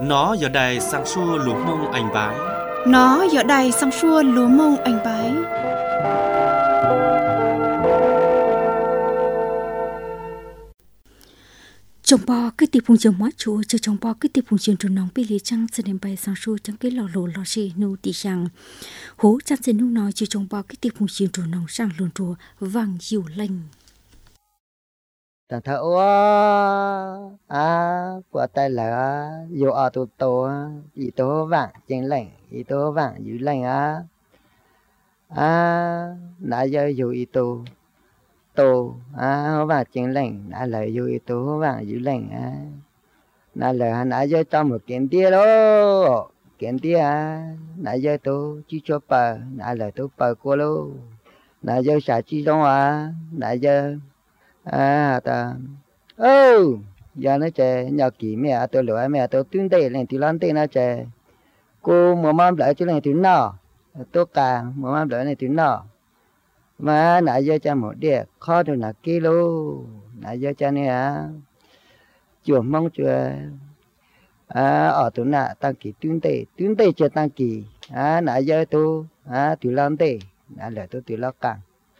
Nó giờ đây sang xua lúa mông anh bái. Nó giờ đây sang xua lúa mông anh bái. Trong bò cái tiệp phun trường mót chúa cho trong bò cái tiệp phun trường trốn nóng bị lì trăng sẽ đem bay sang xua trong cái lò lồ lò xì nu tì sang hố chăn sẽ nu nói cho trong bò cái tiệp phun trường trốn nóng sang lồn chùa vàng dịu lành. Ta thở của tay là dù ở tụ tổ ý tố vàng trên lạnh ý tố vàng dưới lạnh nãy giờ dù ý tố tổ vàng trên lạnh nãy lời dù ý tố vàng dưới lạnh nãy lời nãy giờ cho một kiện tia đó kiện tia nãy giờ tố chỉ cho bờ nãy lời tố bờ cô lô nãy giờ xả chi trong nãy giờ ta giờ nó chơi nhỏ kỹ mẹ tôi lừa mẹ tôi tuyên tê lên thì lan tê nó chơi cô mua mắm lại cho lên thì nọ tôi càng mua mắm lại lên thì nọ mà nãy giờ cha một đĩa khó được là kilo nãy giờ cha này chùa mong chùa ở tụi nãy tăng kỳ tuyên tê chơi tăng kỳ nãy giờ tôi thì lan tê nãy giờ tôi thì lo càng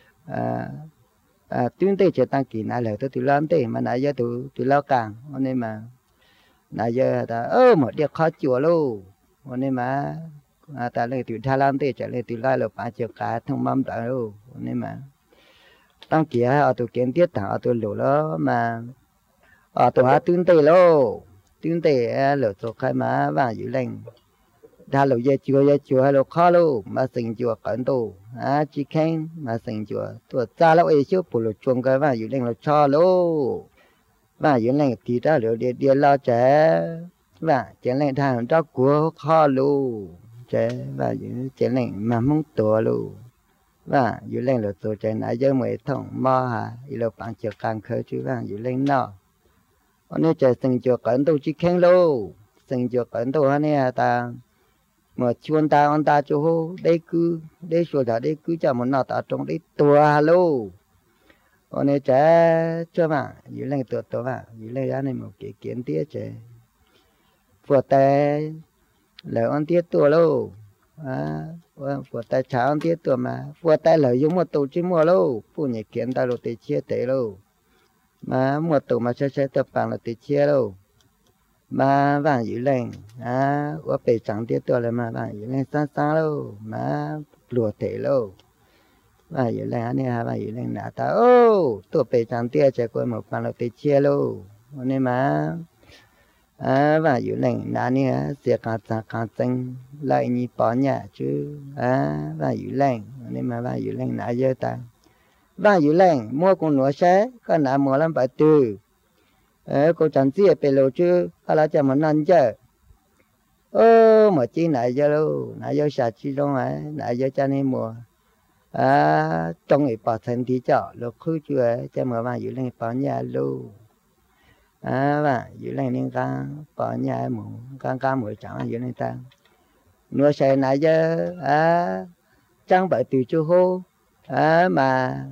tuyên tê chơi tăng kỳ nãy giờ tôi thì lan tê mà nãy giờ tôi thì lo càng nên mà nãy giờ ta một đĩa khó chùa luôn nên mà ta lên từ Thái Lan tới trở lên từ lại là bán chợ cá thông mắm đó luôn nên mà tăng kỳ ở tụ kiến tiết thằng ở tụ lỗ đó mà ở tụ hát tuyên tê lỗ tụ khai má vàng dữ lành ta lỗ giờ chùa lỗ khó luôn mà sinh chùa cẩn tụ chỉ khen mà sinh chùa tụ cha lỗ ấy chứ bộ lỗ chuông cái vàng dữ lành lỗ cho luôn vàng dữ lành thì ta lỗ địa lo trẻ và chỉ lên thằng đó của khó luôn chế và những chế lên mà muốn tổ luôn và dưới lên là tổ chế nãy giờ mới thông mò là bạn chưa càng khơi chứ và dưới lên nọ nên chế sinh cho cẩn tu chỉ khen luôn sinh cho cẩn tu này ta mà chuồn ta ông ta cho đây cứ đây số đó đây cứ cho một nọ ta trong đây tua luôn nên chế cho mà dưới lên tổ và dưới lên ra này một cái kiến tiết chế vừa tay lời ăn tiết tuổi luôn vừa tay cháo ăn tiết tuổi mà vừa tay lời dùng một tổ chức mua luôn phụ nhị kiến ta rồi thì chia tế luôn mà một tổ mà sẽ tập bằng là thì chia luôn mà vàng dữ lệnh vừa bể trắng tiết tuổi là mà vàng dữ lệnh sáng luôn mà lùa tế luôn vàng dữ lệnh này vàng dữ lệnh nã ta tổ bể trắng tiết chạy qua một bằng là thì chia luôn nên mà và dưới lệnh nãy nè sẽ càng tranh lại như bỏ nhà chứ và dưới lệnh nên mà và dưới lệnh nãy giờ ta và dưới lệnh mua con nửa xe có nãy mua làm bài từ cô chẳng gì về lâu chứ có là cho mình ăn chứ mà chi nãy giờ luôn nãy giờ xả chi trong nãy giờ cho nên mua trong cái bỏ thành thì chợ lúc khứ chưa cho mà và dưới lệnh bỏ nhà luôn và dưới này nên càng bỏ nhà một càng mỗi chẳng dưới này ta nuôi xe nãy giờ trang bị từ chú hô mà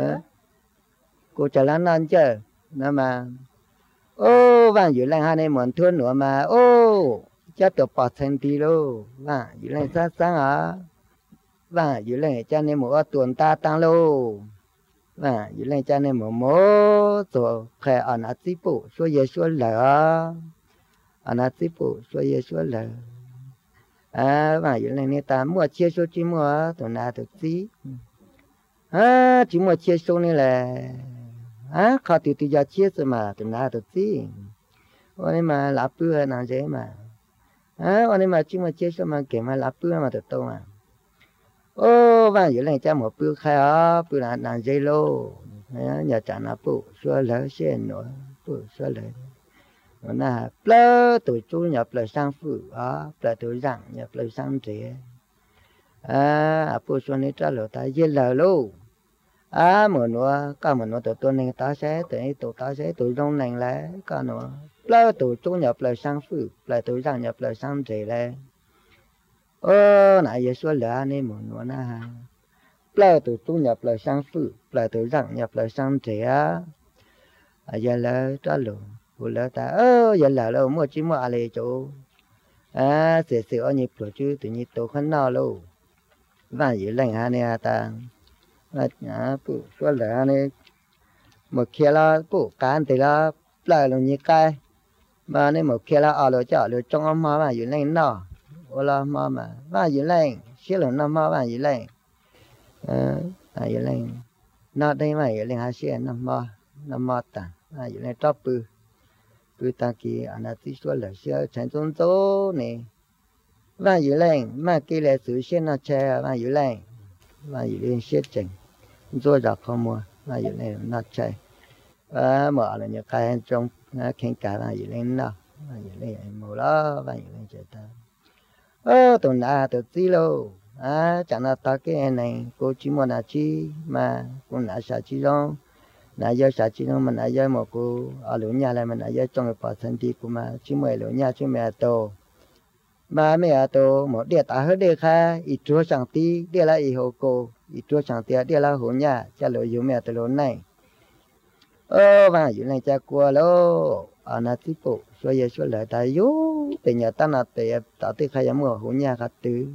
cô trả lăn ăn chứ nó mà và dưới này hai này muốn thua nữa mà chắc được bỏ thành tí luôn và dưới này sáng và dưới này cho nên một tuần ta tăng luôn và dưới này cho nên một tổ khai ở nát xí phụ số giờ số lỡ ở nát xí phụ số giờ số lỡ và dưới này người ta mua chia số chỉ mua tổ nào tổ xí chỉ mua chia số này là khó từ giờ chia số mà tổ nào tổ xí nên mà lắp bưa nào dễ mà nên mà chỉ mua chia số mà kể mà lắp bưa mà tổ mà và dưới này cho một bữa khai bữa là dây lô nhà trả nó bự xua lỡ xe nữa bự xua lỡ nó là plơ tuổi chú nhập lời sang phụ plơ tuổi rằng nhập lời sang trẻ bự xua này trả lời ta dây lỡ luôn một nữa cả một nữa tuổi này ta sẽ tuổi ta sẽ tuổi rong này là cả nữa plơ tuổi chú nhập lời sang phụ plơ tuổi rằng nhập lời sang trẻ là nãy giờ xua lỡ này một nữa na plơ từ tu nhập lời sang phụ plơ từ rằng nhập lời sang trẻ giờ lỡ trả lời phụ lỡ ta giờ lỡ mua chỉ muaอะไรchỗ sẽ ở nhịp rồi chứ tự nhiên tổ khăn nào luôn và dữ lệnh anh này ta phụ cho là anh ấy một khi là phụ cán thì là lại là như cái mà nên một khi là ở đó chợ được trong âm mà dữ lệnh nào hoặc là mà và dữ lệnh xí là năm mà dữ lệnh dữ lệnh nó đây mà dữ lệnh hai xí năm mà ta dữ lệnh top bự ta kia anh ấy chỉ cho là xí thành trung tố này và dữ lệnh mà kia là sự xí nó chơi và dữ lệnh xí chừng rồi ra không mua và dữ lệnh nó chơi mở là những cái trong khen cả và dữ lệnh nó và dữ lệnh mua đó và dữ lệnh chơi ta tụi nào tụi tí lâu chẳng là ta cái này cô chỉ muốn là chi mà cô nào xả chi đâu nãy giờ xả chi đâu mà nãy giờ một cô ở lũ nhà này mà nãy giờ trong cái bảo thân thì cô mà chỉ mười lũ nhà chứ mẹ tổ mà mẹ tổ một đĩa ta hết đĩa khác ít chúa chẳng tí đĩa là ít hồ cô ít chúa chẳng tí đĩa là hồ nhà cha lũ yêu mẹ tổ lũ này và dữ này cha qua lô nó tiếp tục số giờ số lợi ta yếu từ nhà ta là từ tạo từ khai mua hồ nhà cả từ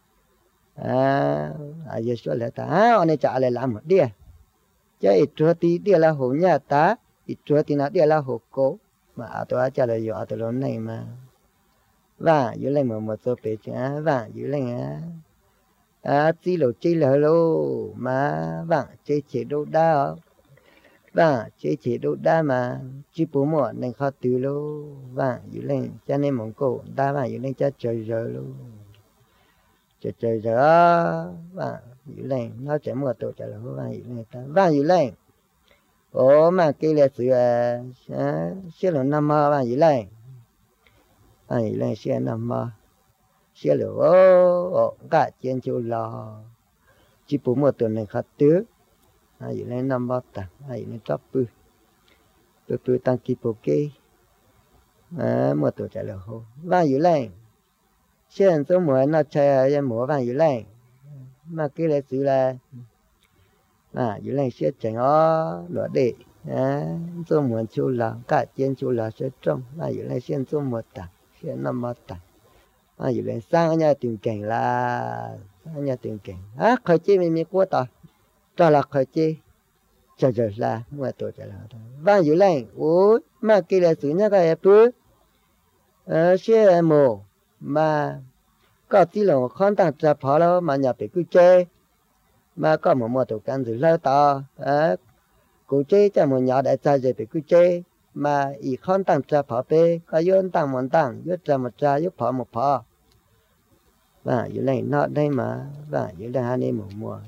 giờ số lợi ta anh ấy trả lại làm một đĩa chứ ít chúa tí đĩa là hồ nhà ta ít chúa tí là đĩa là hồ cô mà tôi trả lời yo tôi lớn này mà và dữ này một số bề chứ và dữ này chỉ là lô mà và chỉ đâu đó và chỉ đâu đó mà chỉ bố mẹ nên khó từ lô và dữ này cho nên mong cô đa và dữ này cho trời rồi lô trời rồi và dữ này nó chỉ một tổ trả lời và dữ này ta và dữ này mà kia là sự xí là năm và dữ này dữ này xí năm xí là cả trên chỗ lò chỉ bố mẹ tuần này khó từ dữ này năm ba ta dữ này top bự tăng kỳ bộ kê một tổ trả lời hồ và dữ này hiện số mỗi nó chơi ở mỗi vàng dữ này mà kia là sự là dữ này sẽ chẳng có lúa để số mỗi chỗ là cả trên chỗ là sẽ trồng dữ này hiện số một tảng hiện năm ba tảng dữ này sang ở nhà tiền cảnh là ở nhà tiền cảnh khởi chi mình quá ta cho là khởi chi chờ là mua tổ trả lời vàng dữ này mà kia là sự nhá cái bữa sẽ mồ mà có tí là con tăng trả phá đó mà nhà bị cứ chơi mà có một tổ can dự lâu to cụ chơi cho một nhà đại gia rồi bị cứ chơi mà ý con tăng trả phá bê có yên tăng một tăng yên trả một trả yên phá một phá và dưới này nó đây mà và dưới đây hai một mùa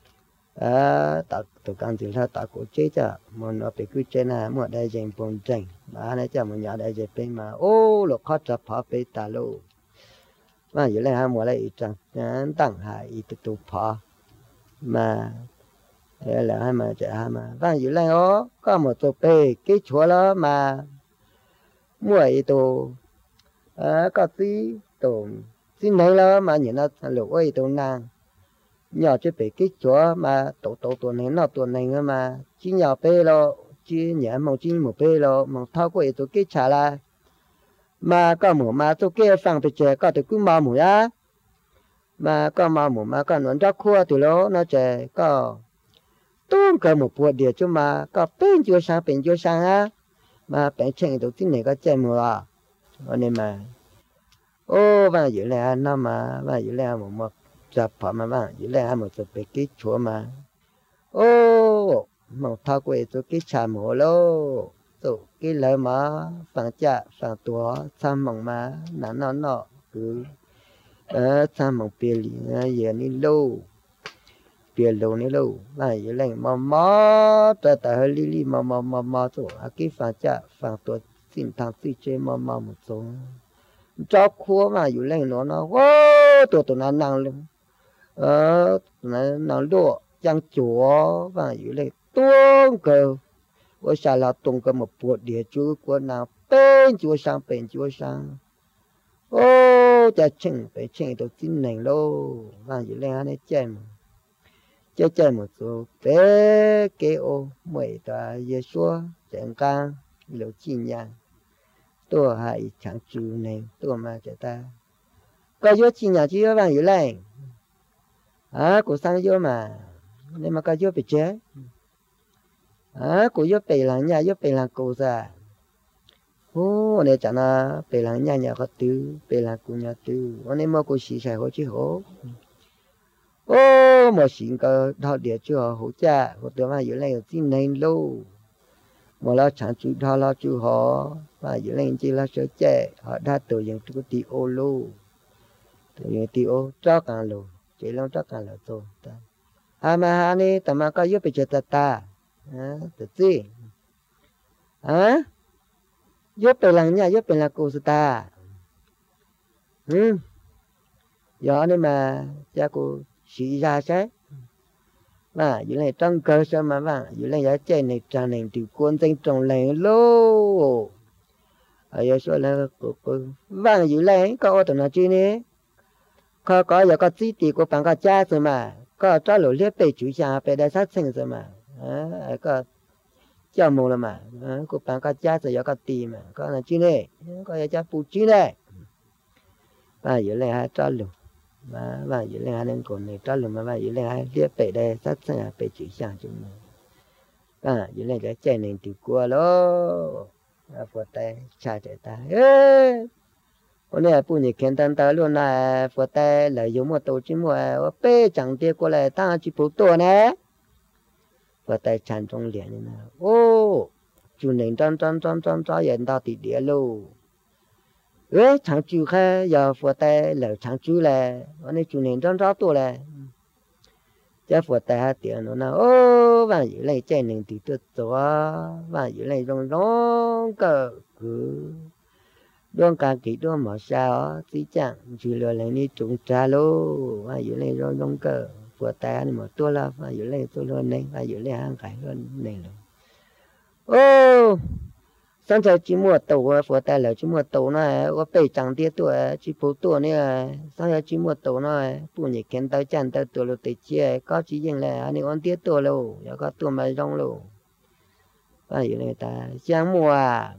tổ can dự lâu to cụ chơi cho một nó bị cứ chơi này một đại diện bồn tranh mà này cho một nhà đại diện bê mà lục khó trả phá bê ta lô mà dưới này hai mùa lại chẳng tăng hai ít tụ phá mà là hai mà chạy hai mà và dưới này có một tổ bê cái chúa đó mà mua ít tổ có tí tổ xin này đó mà nhìn nó lục ấy tổ nàng nhỏ chứ bê cái chúa mà tổ này nó tổ này mà chỉ nhỏ bê lo chỉ nhẹ mong chỉ một bê lo mong thao của tổ cái trả lại mà có một mà tôi kia sang từ trẻ có từ cứ mà một mà có mà một mà có nón ra khua từ đó nó trẻ có tôm cái một bộ địa chứ mà có bên chưa sang mà bên trên đầu tiên này có chơi mùa nên mà và dưới này nó mà và dưới này một chập phở mà dưới này một chập cái kít chúa mà một thao quay tôi kít chả mùa lô tổ cái lời mà phẳng chạ phẳng tua tham mong mà nó cứ tham mong bia lì giờ ní lâu bia lâu ní lâu và giờ này mà ta hơi lì mà tổ cái phẳng chạ phẳng tua xin thằng xin chơi mà một số cho khua mà giờ này nó tổ nó năng lúa chẳng chúa và giờ này tuôn cờ我下来东个么不的就过那边就上在清都真能咯反正两那ใจ么做别给我每的也说健康有经验多还强主呢多嘛觉得 có vô chi nhà chi vô vàng dữ lên của sang vô mà nên mà có vô bị chết của vô bị là nhà vô bị là cổ ra này chẳng là bị là nhà có tư bị là của nhà tư nên mà của sĩ sai hỗ chứ hỗ mà xin cái thọ địa chưa hỗ trợ của tôi mà dữ lên xin nên lâu mà lo chẳng chú thọ lo chú họ và dữ lên chỉ là sơ chế họ đã tự những cái tí ô lô tự những tí ô cho càng lô chỉ lo cho càng lô thôi mà này tao mà có giúp bị chết ta tự gì giúp bị làm nhà giúp bị làm cô ta giờ này mà cha cô sĩ ra xét mà dưới này trong cơ sở mà vàng dưới này giá chơi này trà này từ quân danh trồng này lô ở giờ số là cô vàng dưới này có ô tô nào chi nè có giờ có chỉ tỷ của bạn có cha rồi mà có cho lỗ liếp bị chủ nhà bị đại sát sinh rồi mà có cho mù là mà của bạn có cha rồi giờ có tỷ mà có là chi nè có giờ cha phụ chi nè và dưới này hai cho lỗ mà dưới này hai nên còn này cho lỗ mà dưới này hai liếp bị đại sát sinh bị chủ nhà chúng mà dưới này cái chơi này từ qua lo phụ tay cha chạy ta hôm nay phụ nữ khen tan ta luôn là phụ tay lợi dụng một tổ chức một bê chẳng tiếc qua lại ta chỉ phụ tổ nè phụ tay chăn trong liền này chủ nên trong hiện到地địa luôn chẳng chú khai giờ phụ tay lợi chẳng chú là hôm nay chủ nên trong tổ là cha phụ tay hai tiền nó nào và dưới này chơi nên thì tôi và dưới này rong cờ cứ đón cả kỳ đón mà sao tí chẳng chỉ là lại đi trúng trà lô và dưới này rong cờ vừa tay mà tôi là và dưới này tôi luôn này và dưới này hàng cái luôn này rồi sáng giờ chỉ mua tàu vừa tay là chỉ mua tàu này có bể chẳng tiếc tuổi chỉ phụ tuổi này sáng giờ chỉ mua tàu này phụ nữ khen tới chẳng tới tuổi rồi tới chia có chỉ riêng là anh ấy tiếc tuổi luôn giờ có tuổi mà rong luôn và dưới này ta sáng mua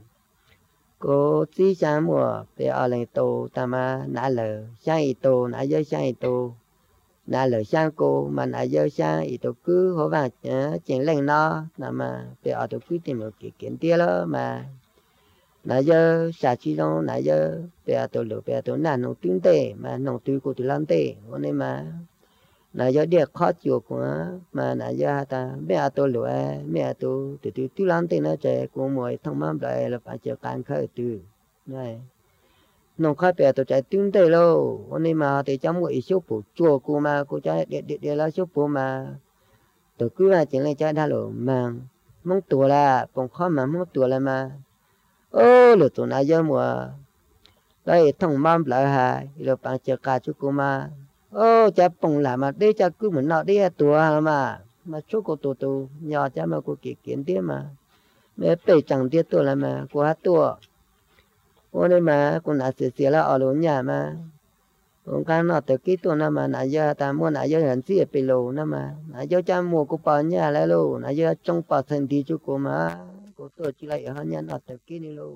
cô chỉ sáng mùa về ở lại tổ ta mà nãy lờ sáng ít tổ nãy giờ sáng ít tổ nãy lờ sáng cô mà nãy giờ sáng ít tổ cứ hổ vàng chuyện lên nó nà mà về ở tổ cứ tìm một cái kiến tiếc đó mà nãy giờ sáng chỉ trong nãy giờ về ở tổ lửa về tổ nãy nông kinh tế mà nông tươi của tổ làm tế cho nên mà nãy giờ địa khó chịu quá mà nãy giờ ta về ở tổ lửa về tổ từ làm tế nó chạy cũng mỗi thông mám lại là phải chờ càng khởi từ này nông khai về tổ chạy kinh tế luôn cho nên mà thì trong mỗi số phụ chùa của mà của chạy địa là số phụ mà tổ cứ là chỉ là chạy đa lộ mà mong tuổi là còn khó mà mong tuổi là mà lửa tổ nãy giờ mùa đây thông mám lại hà rồi phải chờ cả chút của mà cha bông lại mà đi cha cứ muốn nọ đi tua mà chỗ của tụ nhỏ cha mà của kiến tiếc mà mẹ bể chẳng tiếc tua là mà của hát tua ô nên mà cũng đã xỉa là ở lối nhà mà cũng cái nọ từ kí tua mà nãy giờ ta mua nãy giờ hẳn xỉa bể lô mà nãy giờ cha mua của bà nhà lại lô nãy giờ trong bà thân đi chỗ của mà của tôi chỉ lại ở nhà nọ từ kí đi lô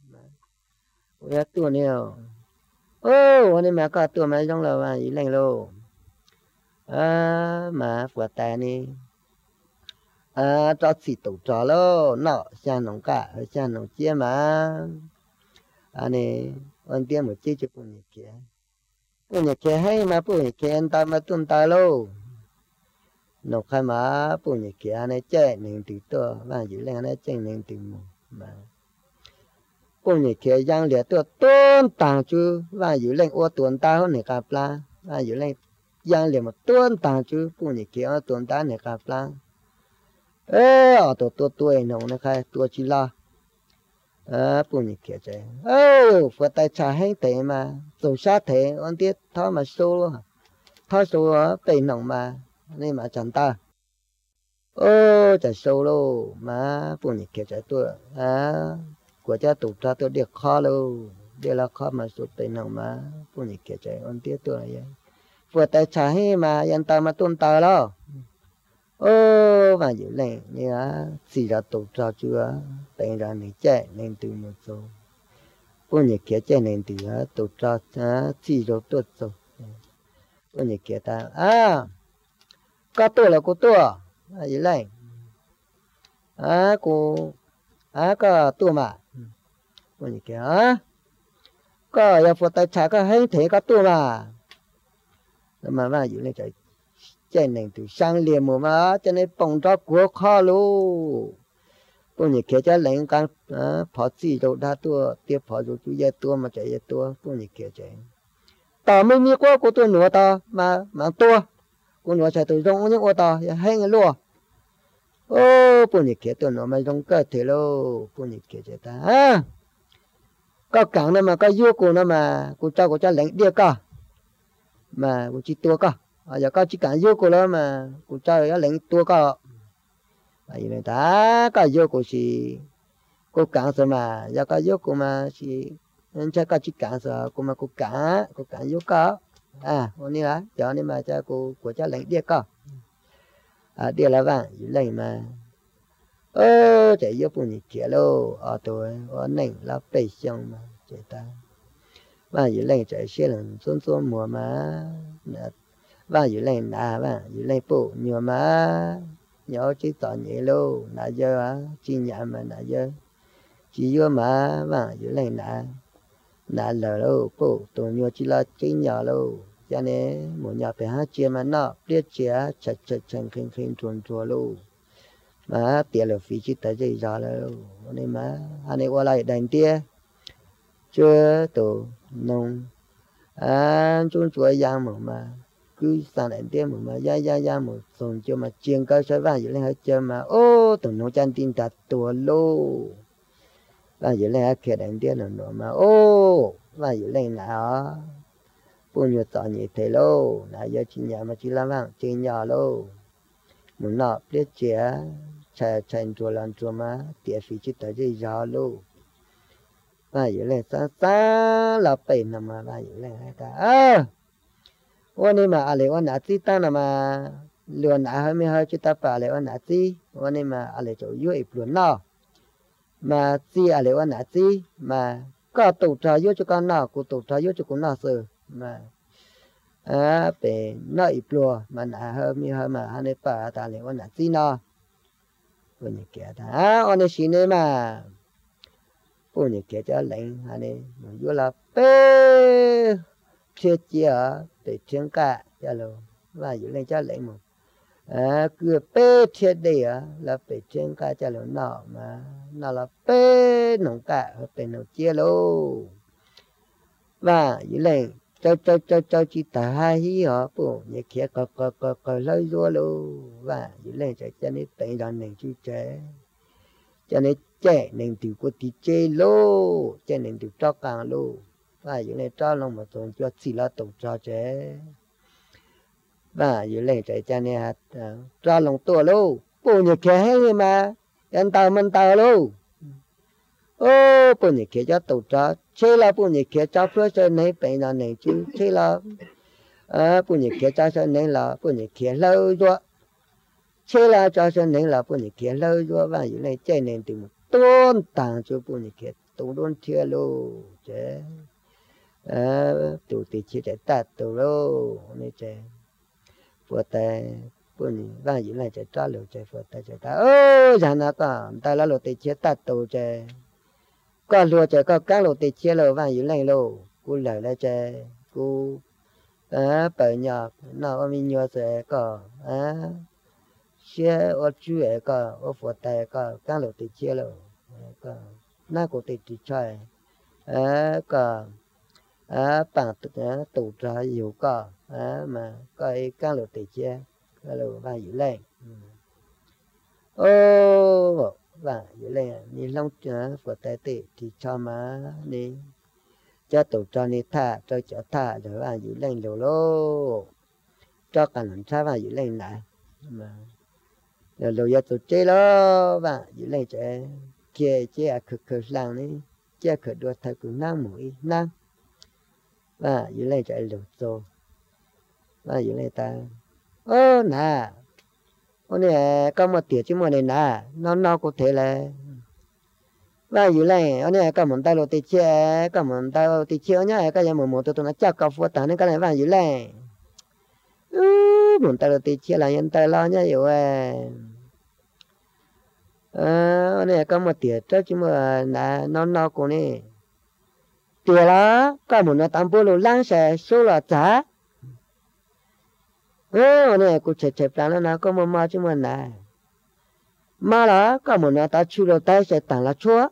của hát tua nhiều ô nên mà có tua mà trong lò mà gì lành lô mà phụ tay này cho xịt tủ trò lô nọ xa nông cả xa nông chia mà này anh tiêm một chiếc cho phụ nhật kia hay mà phụ nhật kia anh ta mà tuân ta lô nông khai mà phụ nhật kia này chơi nên từ to và giữ lên này chơi nên từ mù mà phụ nhật kia giang liệt tôi tuân tàng chứ và giữ lên ô tuân ta hơn này cả pla và giữ lên giang liệt một tuân tàng chứ phụ nhật kia tuân ta này cả pla ở tuổi nông này khai tuổi chỉ là phụ nhật kia chơi phụ tay trả hết thế mà rồi sát thế anh tiếc thao mà số thao số về nông mà nên mà chẳng ta chạy số luôn mà phụ nhật kia chơi tuổi của cha tụt ra tôi được khó luôn đây là khó mà số về nông mà phụ nhật kia chơi anh tiếc tuổi này phụ tay trả hết mà anh ta mà tuân ta đó và giữ lên như xì ra tụt ra chưa tên ra này chạy nên từ một số bố nhị kia chơi nên từ tổ cho chỉ rồi tốt rồi bố nhị kia ta có tôi là cô tôi gì lại cô có tôi mà bố nhị kia có giờ phụ tay trả có hay thế có tôi mà gì lại chơi chơi nên từ sang liền mà cho nên bông cho của khó luôn bố nhị kia chơi lên càng phá chỉ rồi đã tua tiếp phá rồi chú ye tua mà chạy ye tua bố nhị kia chơi tao mới mi qua của tôi nữa tao mà tua của nữa chạy tôi rong những ô tao hay người luôn bố nhị kia tôi nữa mà rong cơ thể luôn bố nhị kia chơi ta có cẳng này mà có yêu của nó mà của cho lệnh đi cả mà của chỉ tua cả giờ có chỉ cẳng yêu của nó mà của cho lệnh tua cả vậy nên ta có yêu của gì cô cản rồi mà giờ có yêu của mà gì nên chắc có chỉ cản rồi cô mà cô cản yêu có hôm nay là giờ này mà cho cô của cho lệnh đi cả đi là vàng lệnh mà chạy yêu phụ nữ kia luôn tôi này là bể xong mà chạy ta và dưới lệnh chạy xe lần xuân mùa mà và dưới lệnh và dưới lệnh bộ nhiều mà nhớ chỉ tỏ nhẹ luôn nãy giờ chỉ nhà mà nãy giờ chỉ vô mà dưới lệnh nãy lờ luôn bộ tôi nhiều chỉ là chỉ nhỏ luôn cho nên một nhà phải hát chia mà nó biết chia chặt chân khinh chuồn luôn mà tiền là phí chỉ tới gì giờ luôn nên mà anh ấy qua lại đánh tia chưa tổ nông chúng chúa giang mà cứ sang đánh tia mà ya một xong cho mà chiên cơ sở vàng dưới lên hết chơi mà tổ nông chân tin đặt tổ lô vàng dưới lên hết kia đánh tia nữa mà vàng dưới lên nào bao nhiêu tỏi như thế lô nãy giờ chỉ nhà mà chỉ làm vàng chỉ nhà lô muốn nọ biết chia chạy chùa làm chùa mà tiền phí chỉ tới gì giờ luôn và vậy là xa là bảy năm mà vậy là taวันนี้มาอะไรวันไหนที่ตั้งน่ะมาเรือนไหนให้ไม่ให้จุดตาป่าอะไรวันไหนที่วันนี้มาอะไรจะยุ่ยปลุกนอมาซีอะไรวันไหนที่มาก็ตุกใจยุ่ยจุกันนอกูตุกใจยุ่ยจุกันนอเสือมาเป็นนออีปลัวมันให้ไม่ให้มาให้ในป่าตาอะไรวันไหนที่นอวันนี้แกท่วันนี้สิเนี่ยมาวันนี้แกจะเล่นอันนี้มันอยู่ละเป้เชื่อเจ้าไปเชียงกะจะรู้ว่าอยู่เล่นจะเล่นมั้งคือเป้เชื่อเดียแล้วไปเชียงกะจะรู้หนอมาหนอละเป้หนองกะเป็นหนองเจ้ารู้ว่าอยู่เล่นเจ้าจิตหายเหรอปู่เนี่ยแกก็เลยรัวรู้ว่าอยู่เล่นจะนี่เป็นอย่างหนึ่งชื่อเจ้จะนี่เจ้หนึ่งตัวกูตีเจ้รู้เจ้หนึ่งตัวเจ้ากลางรู้ว่าอยู่ในเจ้าลงมาตรงจะสิละตกเจ้าเจ้ว่าอยู่เล่นจะนี่ฮะเจ้าลงตัวรู้ปู่เนี่ยแกให้มายันตามันตารู้ปู่เนี่ยแกจะตกเจ้าเชื่อละปู่เนี่ยแกจะเพื่อจะไหนเป็นอย่างหนึ่งชื่อเชื่อละปู่เนี่ยแกจะจะไหนละปู่เนี่ยแกเล่าด้วยเชื่อละจะจะไหนละปู่เนี่ยแกเล่าด้วยว่าอยู่ในใจหนึ่งตัวต้นต่างจากปู่เนี่ยแกตัวต้นเชื่อรู้เจ้ตัวติดชิดตัดตัวรู้นี่เจ้ปวดแต่ปวดนี่ว่าอยู่ในใจจ้าเหลวใจปวดแต่ใจตาฉันนะก็แต่ละเราติดชิดตัดตัวเจ้ก็รัวใจก็กั้งเราติดชิดเราว่าอยู่ในโลกูเหลวแล้วเจ้กูเปิดหยอกน่าว่ามีหยอกเสก็เชื่อว่าช่วยก็ว่าปวดแต่ก็กั้งเราติดชิดเราก็น่ากูติดจิตใจก็ปังตุกใจอยู่ก็มาก็ไอ้กั้งเราติดเชื้อก็เราว่าอยู่แรงว่าอยู่แรงนี่ลองปวดแต่ติดที่ชอบมานี่จะตุกใจนี่ท่าจะท่าหรือว่าอยู่แรงโลcho cả lần sauว่าอยู่แรงไหนมาเดี๋ยวเราจะตุกใจแล้วว่าอยู่แรงจะเจ๊คือหลังนี่เจ๊คือดูถ้ากูนั่งหมุยนั่งว่าอยู่เลยใจหลุดโซว่าอยู่เลยตาน่ะวันนี้ก็มาเตี๋ยชิมวันนี้น่ะน้องก็เทเลย và dù lên anh này cái muốn tay lột chia cái muốn tay lột chia nhá cái gì muốn tụi nó chắc cà phê tao nên cái này và dù lên muốn tay lột chia là nhân tay lo nhá hiểu anh này cái một tiệt cho chứ mà nó cũng nè tiệt là cái muốn nó tạm bố lô lăng sẽ số là trả anh này cũng chẹp ra nó có mà chứ mà nè mà là cái muốn nó ta chịu được tay sẽ tặng là chúa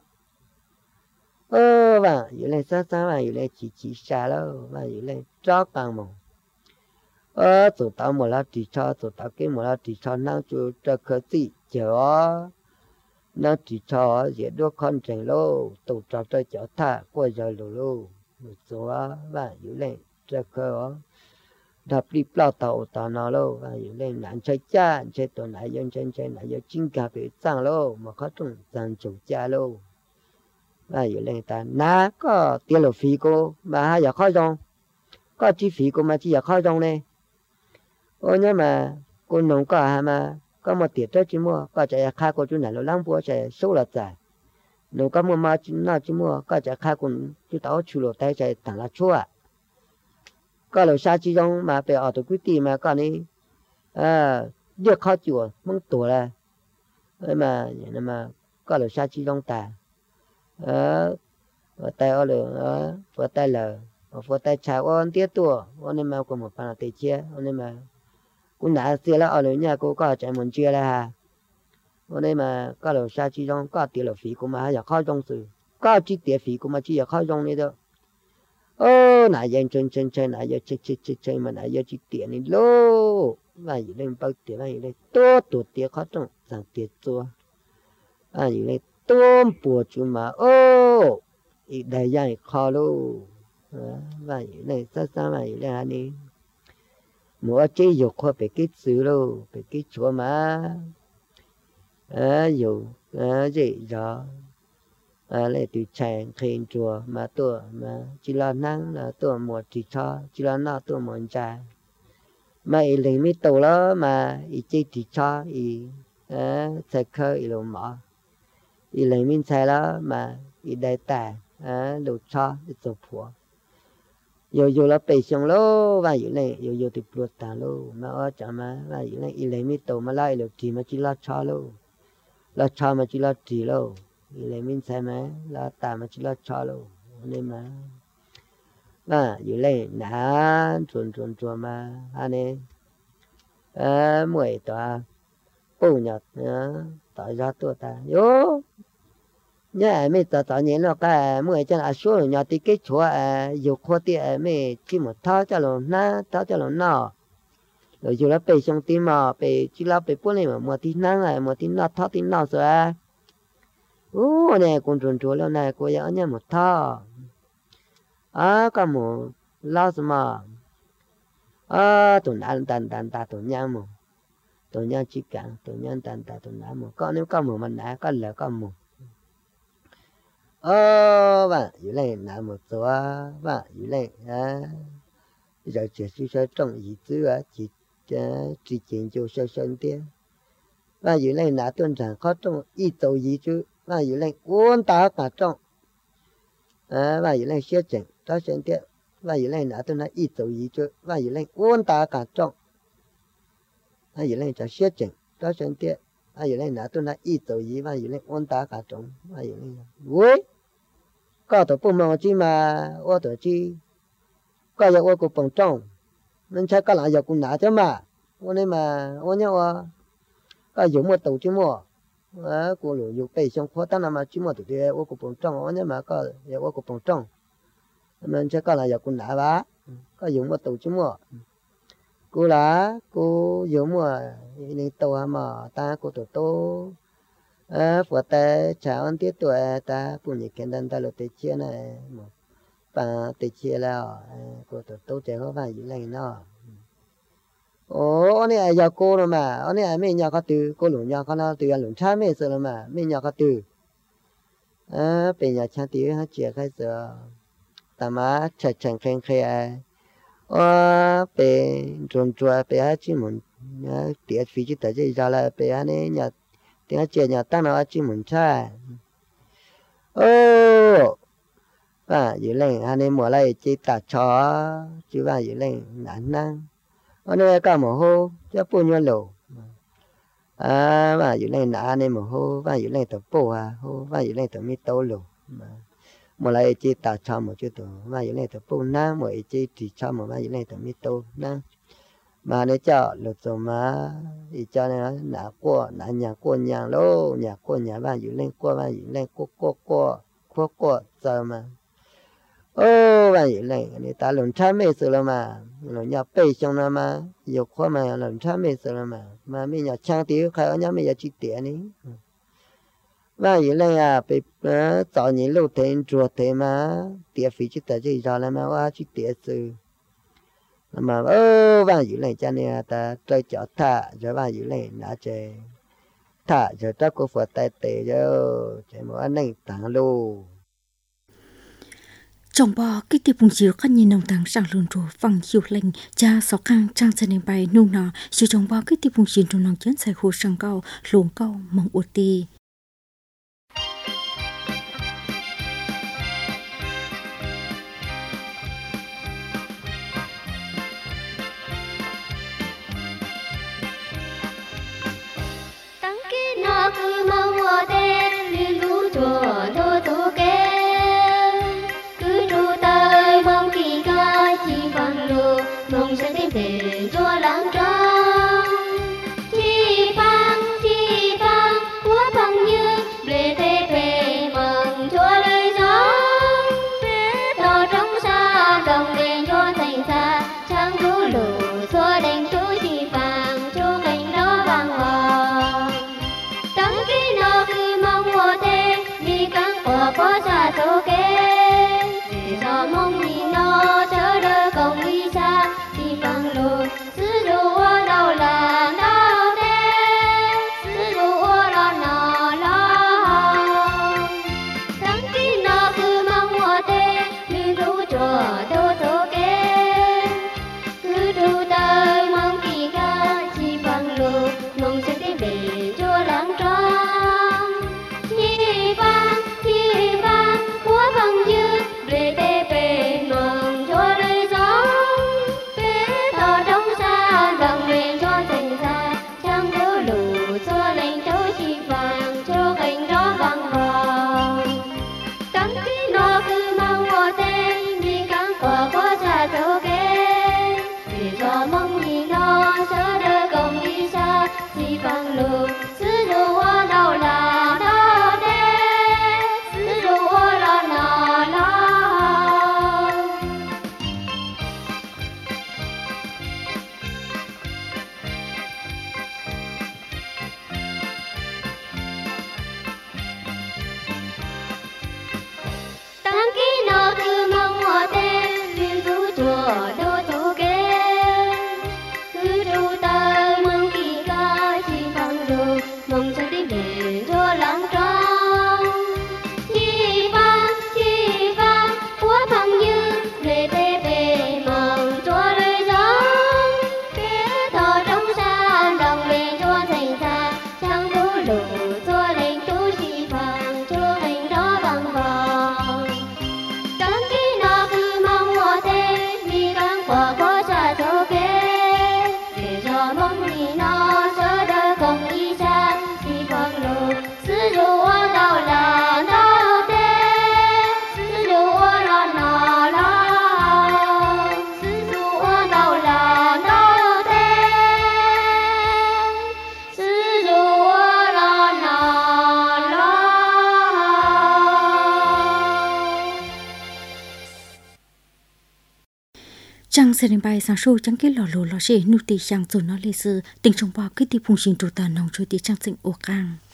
vàอยู่เลยซ่าๆว่าอยู่เลยจีๆชาแล้วว่าอยู่เลยจ้อกลางหมองตัวตาหมดแล้วตีชอตัวตาเก็บหมดแล้วตีชอนั่งจูจะเคยสิเจอนั่งตีชอเสียด้วยคนเจงโลตัวจอดเจอท่ากล้วยจะโลตัวว่าอยู่เลยจะเคยดับรีบเล่าต่อตอนนอโลว่าอยู่เลยหนานใช้จ้าใช้ตัวไหนยังใช้ไหนยังจิ้งกาไปสร้างโลมาเขาต้องสร้างจุจ้าโลว่าอยู่เลยแต่น้าก็เตี้ยหลฟีกูมาอยากเข้าจงก็จีฟีกูมาจีอยากเข้าจงเลยโอ้เนี่ยมากูหนุ่มก็หามาก็มาเตี้ยเจ้าจีมัวก็จะฆ่ากูจุดไหนเราล้างบัวจะสู้ละใจหนุ่มก็มาจีน่าจีมัวก็จะฆ่ากูจุดเอาชูโลได้ใจต่างละชั่วก็เราชาจีจงมาไปออกตัวกุฏิมาก็นี่เรียกเข้าจั่วมึงตัวละมาอย่างนั้นมาก็เราชาจีจงแต่và tay ở lửa và tay lờ và tay chào ôn tiết tua ôn nên mà có một phần là tay chia ôn nên mà cũng đã xưa là ở lửa nhà cô có chạy muốn chia là hà ôn nên mà có lửa xa chi trong có tiền lửa phí của mà giờ khó trong sự có chi tiền phí của mà chi giờ khó trong này đâu nãy giờ chân nãy giờ chơi mà nãy giờ chi tiền này lô và gì lên bao tiền và gì lên tốt tiền khó trong rằng tiền tua và gì lên tôm bùa chú mà ít đại dạng khó luôn vậy này sao vậy là đi mua chế dục khoa phải cái xứ luôn phải cái chúa mà dù gì đó lại từ chàng khen chùa mà tôi mà chỉ là năng là tôi một chỉ cho chỉ là nó tôi muốn trả mà ý lấy mi tổ đó mà ý chỉ cho ý sẽ khơi ý luôn mà ý lấy mình sai đó mà ý đại tài đồ cho để做婆有了北上喽ว่าอยู่เลย有ติดปวดตา喽มาจะมาว่าอยู่เลยอีเลยไม่โตมาไล่เลยทีมาจิลาชอ喽ลาชอมาจิลาที喽อีเลยไม่ใช่ไหมลาตามาจิลาชอ喽นี่มาว่าอยู่เลยนานจวนมาอันนี้มวยตัวปูหยดต่อยอดตัวตาโยnhớ mấy tao nhớ nó cái mỗi chân số nhà thì cái chỗ dục khoa thì mấy chỉ một tháo cho nó rồi dù là bị xong tim mà bị chỉ là bị bốn này mà một tí năng một tí nó tháo tí nó rồi này cũng chuẩn lâu này cô giáo nhớ một tháo cái một lao mà tụi ăn tàn tụi nhang chỉ càng tụi nhang tàn tụi nhang một con nếu con một mình đã con lỡ con một và dưới này là một số và dưới này giờ chỉ sẽ trong ý tứ chỉ chuyển cho sân tiền và dưới này là tuần sản có trong ý tổ ý chứ và dưới này cuốn ta cả trong và dưới này sẽ chuyển cho sân tiền và dưới này là tuần là ý tổ ý chứ và dưới này cuốn ta cả trong và dưới này sẽ chuyển cho sân tiền và dưới này là tuần là ý tổ ý và dưới này cuốn ta cả trong và dưới này vui có tổ bông màu chi mà ô tổ chi có giờ ô của bông trong nên chắc có lại giờ cũng nã chứ mà ô nên mà ô nhau có dùng một tổ chứ mua của lũ dục bể xong khó tăng mà chỉ mua tổ thì ô của bông trong ô nhưng mà có giờ ô của bông trong nên chắc có lại giờ cũng nã bá có dùng một tổ chứ mua cô lá cô dùng mua nên tổ mà ta cô tổ phở ta chào ăn tiết tuổi ta phụ nữ kiến đơn ta lột tê chia này một bà tê chia là của tổ tô trẻ có vài gì này nó anh này giờ cô rồi mà anh này mấy nhà có từ cô lũ nhà có nó từ lũ cha mấy giờ rồi mà mấy nhà có từ bây nhà cha tí ha chia khai giờ ta má chạy chẳng khen khen bây tròn tròn bây ha chỉ muốn tiết phí chỉ tới giờ là bây ha này nhà tiếng chia nhà ta nó chỉ muốn chơi và dưới lên anh em mua lại chỉ ta chó chứ và dưới lên nản năng anh em cả một hô cho bao nhiêu lỗ và dưới lên nã anh em một hô và dưới lên tập bộ hô và dưới lên tập mi tàu lỗ mua lại chỉ ta chó một chút tổ và dưới lên tập bộ năng một chỉ chó một và dưới lên tập mi tàu năng mà nếu cho lột rồi mà thì cho nên là nã nhà qua nhà lô nhà qua nhà và dưới lên qua và dưới lên qua giờ mà và dưới lên người ta lần trái mấy sự là mà lần nhà bê xong là mà nhiều khoa mà lần trái mấy sự là mà mình nhà trang tiêu khai ở nhà mình nhà chi tiền đi và dưới lên bị tạo những lô tiền chuột thế mà tiền phí chỉ tới chỉ ra là mà chi tiền sự mà và dưới lên cho nên ta chơi chợ thả rồi và dưới lên đã chơi thả rồi ta có phải tay tệ rồi chơi một anh này tặng luôn trong bò cái tiệp bùng chiếu các nhìn nông tăng sang lươn rùa phẳng chiều lệnh cha sáu khang trang sân đến bay nung nọ chiều trong bò cái tiệp bùng chiếu trong nông chấn sai khô sang cao luồng cao mong ưu ti cứ mong mùa tên liên lũ chùa thô thô kê cứ tru tới mong kỳ ca chỉ bằng lù mong sẽ tìm về chùa láng trăng chi phang của bằng như lệ tê về mong chùa đời gió tỏ trong xa đồng đèn cho thành xa trăng thú lù xua đèn chú chi phang chú cánh đó vàng hoàng có xa số kế để cho mong nhìn nó chớ đỡ công đi xa thì bằng lùi sư dụ đâu là đâu thế sư dụ lo nó lo tháng khi nó cứ mong mùa tê như rú chùa thô thô kế cứ tru tới mong kỳ ca chỉ bằng lùi mong sẽ tìm về chùa láng trăng Trang sẽ đến bài sáng sâu chẳng cái lò lô lò xế nụ tì sang rồi nó lê sư tình trong bò cái tì phùng xin trụ tà nông trôi tì trang sinh ô càng.